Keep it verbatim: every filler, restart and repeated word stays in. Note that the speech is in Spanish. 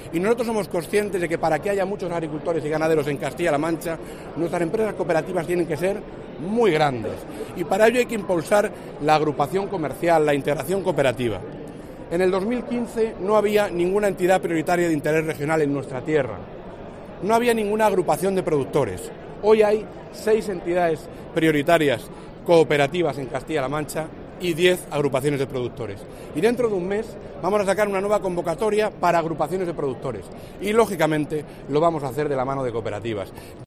Y nosotros somos conscientes de que para que haya muchos agricultores y ganaderos en Castilla-La Mancha, nuestras empresas cooperativas tienen que ser muy grandes. Y para ello hay que impulsar la agrupación comercial, la integración cooperativa. En el dos mil quince no había ninguna entidad prioritaria de interés regional en nuestra tierra. No había ninguna agrupación de productores. Hoy hay seis entidades prioritarias cooperativas en Castilla-La Mancha y diez agrupaciones de productores. Y dentro de un mes vamos a sacar una nueva convocatoria para agrupaciones de productores. Y, lógicamente, lo vamos a hacer de la mano de cooperativas.